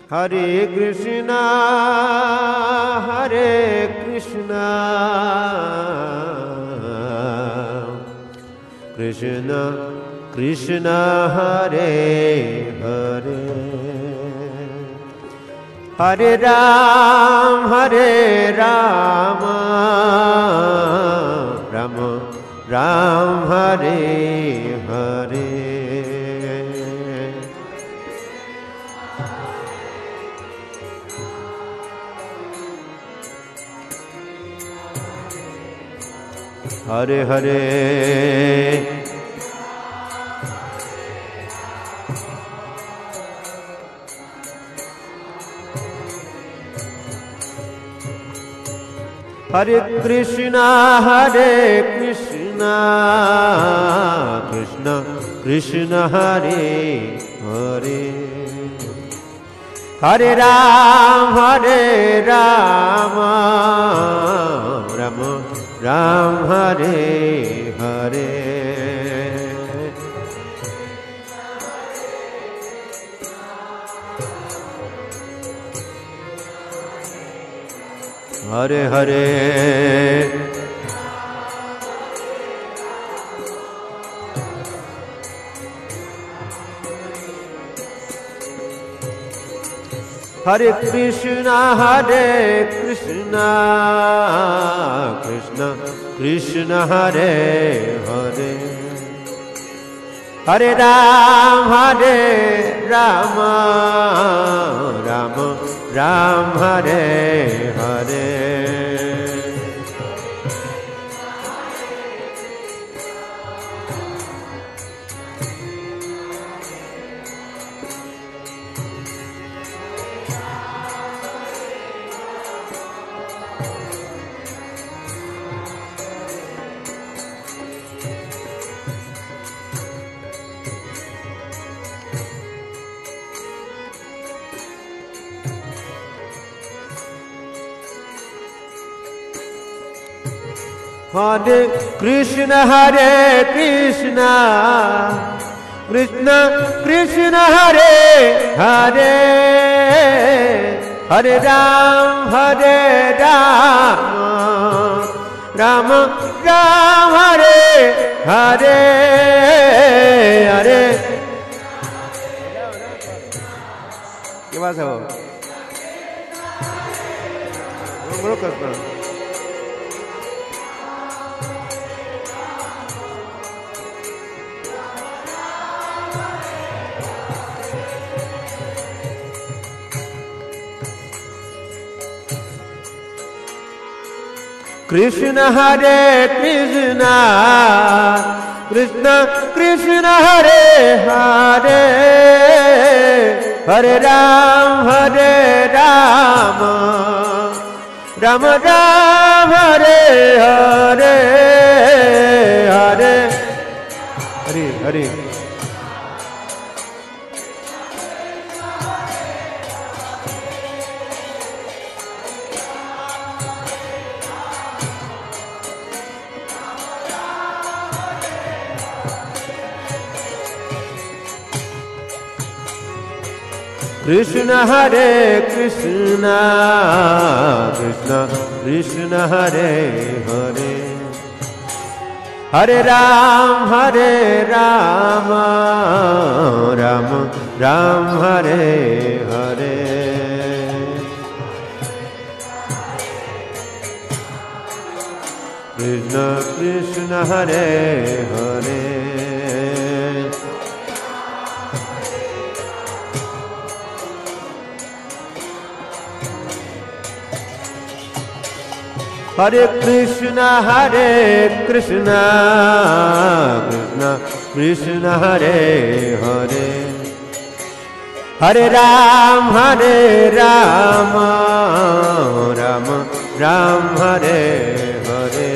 Hare Krishna, Hare Krishna, Krishna Krishna, Hare Hare, Hare Ram, Hare Rama, Rama Ram, Hare Hare. Hare Hare, Hare Krishna, Hare Krishna, Krishna Krishna, Hare Hare, Hare Ram, Hare Rama, Rama Ram, Hare Hare. Hare Hare, Hare Krishna, Hare Krishna, Krishna Krishna, Hare Hare, Hare Ram, Hare Rama, Rama Ram, Hare Hare. Hare Krishna, Hare Krishna, Krishna Krishna, Hare Hare, Hare Ram, Hare Rama, Rama Ram, Hare Hare, Hare. ¿Qué pasa vos? No me lo cantas. Krishna, Hare Krishna, Krishna Krishna, Hare Hare, Hare Ram, Hare Rama, Rama Ram, Hare Hare, Hare Hare Hare. Krishna, Hare Krishna, Krishna Krishna, Hare Hare, Hare Ram, Hare Rama, Rama Ram, Hare Hare. Krishna Krishna, Hare Hare, Hare Krishna, Hare Krishna, Krishna Krishna, Hare Hare, Hare Ram, Hare Rama, Rama Ram, Hare Hare.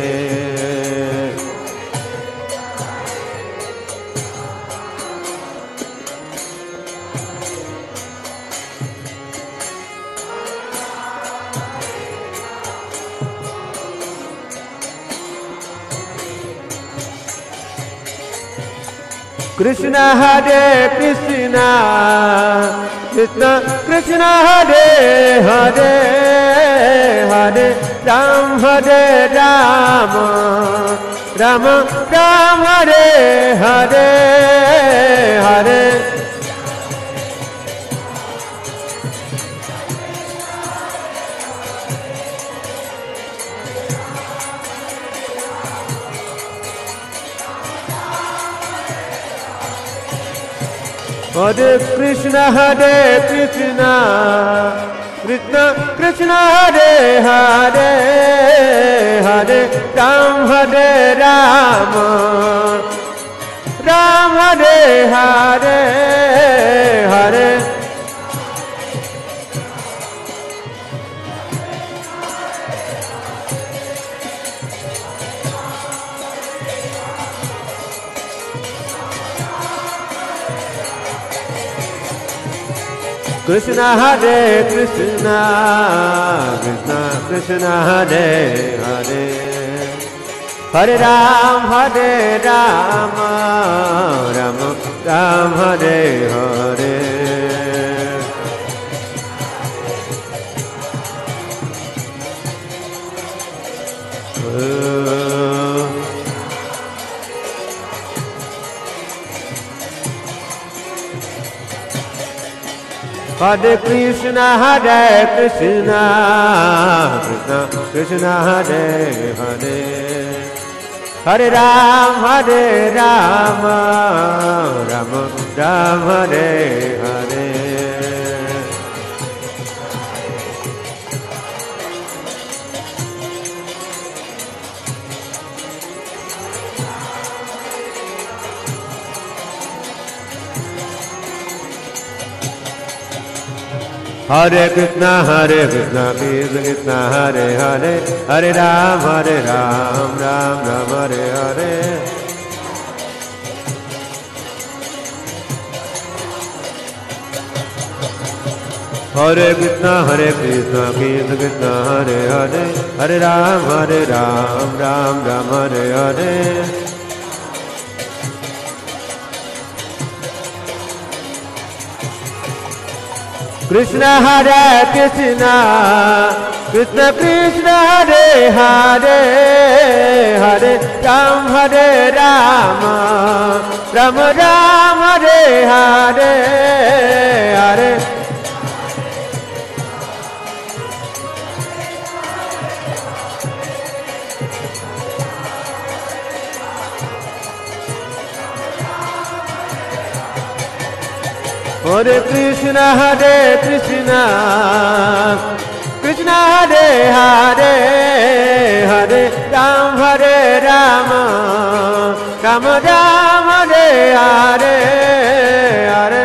Krishna, Hare Krishna, Krishna Krishna Hare Hare Hare Ram Hare Rama Rama Ram Hare Hare Hare Hare Krishna Krishna Krishna Hare Hare Hare Ram Hare Rama Ram Hare Hare Hare Krishna Hare Krishna Krishna Krishna Hare Hare Hare Ram Ram Ram Hare Hare Hare Krishna Krishna Krishna Hare Hare Hare Ram Ram Ram Hare Hare Hare Krishna Krishna Krishna Hare Hare Hare Ram Ram Ram Hare Hare Hare Krishna Krishna Krishna Hare Hare Hare Ram Ram Ram Hare Hare Krishna Krishna Krishna Krishna Hare Hare Hare Ram Rama Ram Ram Hare Hare Hare Hare Krishna Krishna Krishna Hare Hare Hare Ram Rama Ram Ram Hare Hare Hare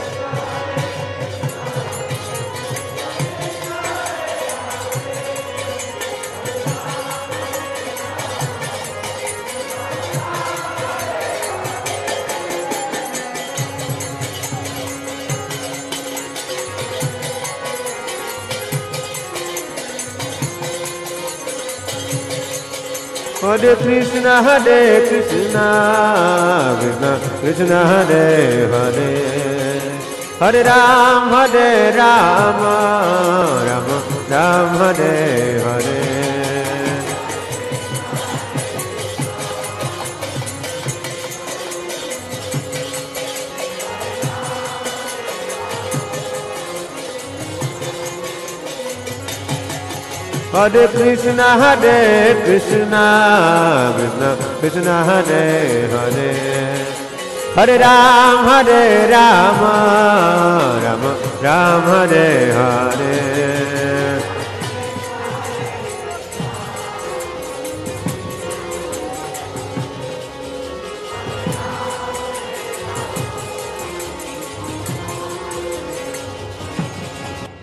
Hare Krishna Krishna Krishna Hare Hare Hare Ram Ram Ram Hare Hare Hare Krishna Krishna Krishna Hare Hare Hare Ram Ram Ram Hare Hare